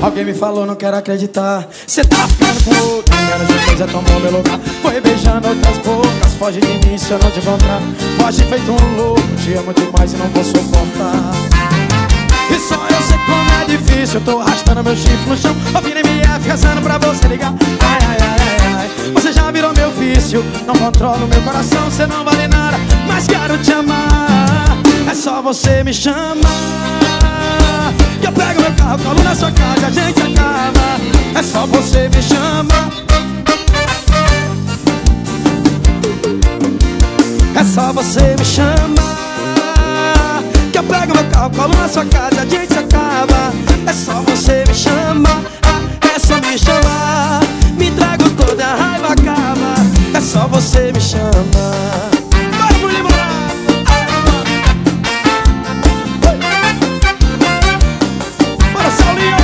Alguém me falou, não quero acreditar. Cê tá ficando com outro, menos de um mês já tomou meu lugar. Foi beijando outras bocas, foge de mim se eu não te encontrar. Foge feito um louco, te amo demais e não vou suportar. E só eu sei como é difícil, eu tô arrastando meu chifre no chão, ouvindo MF rezando pra você ligar. Ai, ai, ai, ai, ai. Você já virou meu vício, não controlo meu coração, cê não vale nada, mas quero te amar. É só você me chamar, que eu pego meu carro, colo na sua casa e a gente acaba. É só você me chamar. É só você me chamar, que eu pego meu carro, colo na sua casa e a gente acaba. É só você me chamar, é só me chamar. Me entrego toda a raiva acaba. É só você me chamar. Vamos limonar. Bora, Saulinho.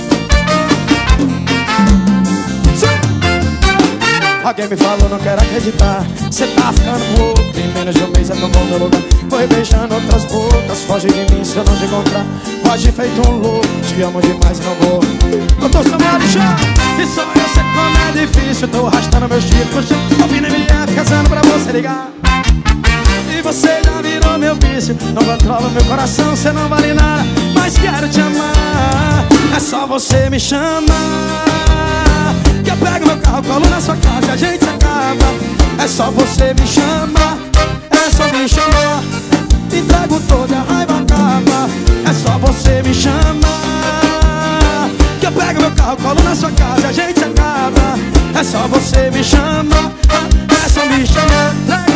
Alguém me falou, não quero acreditar. Cê tá ficando com outro, em menos de um mês já tomou meu lugar. Foi beijando outras bocas, foge de mim se eu não te encontrar. Foge feito um louco, te amo demais e não vou. Eu tô chamando já, e só eu sei como é difícil. Tô arrastando meu chifre no chão, ouvindo MF rezando pra você ligar. E você já virou meu vício, não controla meu coração, cê não vale nada, mas quero te amar. É só você me chamar, que eu pego meu carro, colo na sua casa e a gente acaba. É só você me chamar, é só me chamar. Entrego toda a raiva acaba. É só você me chamar, que eu pego meu carro, colo na sua casa e a gente acaba. É só você me chamar, é só me chamar.